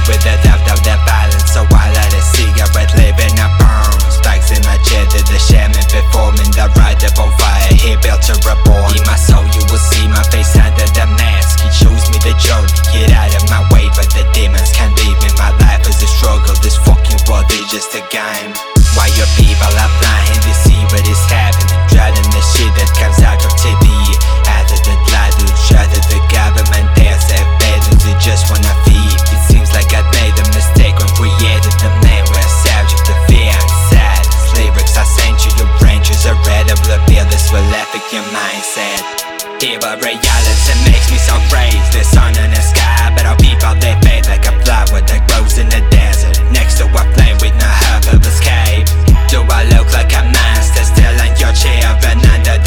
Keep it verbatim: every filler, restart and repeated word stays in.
with the depth of their balance. So I let a cigarette live in a burn. Stacks in my chair to the shaman performing the rite of bonfire. Here built to reborn. In my soul you will see my face under the mask. He shows me the journey, get out of my way, but the demons can't leave me. My life is a struggle, this fucking world is just a game. Why your people are blind, they see what is happening, dreading the shit that comes out of T V. After the lie to try to the government, there's a better they just wanna feed. It seems like I made a mistake when created the man. We're subject to fear and sadness. Lyrics I sent you, your brain choose a readable appeal. This will affect your mindset. Here but reality makes me so crazy. The sun in the sky, but our people they fade like a flower that grows in the desert. Next to a flame with no hope of escape. Do I look like a monster still in your chair and under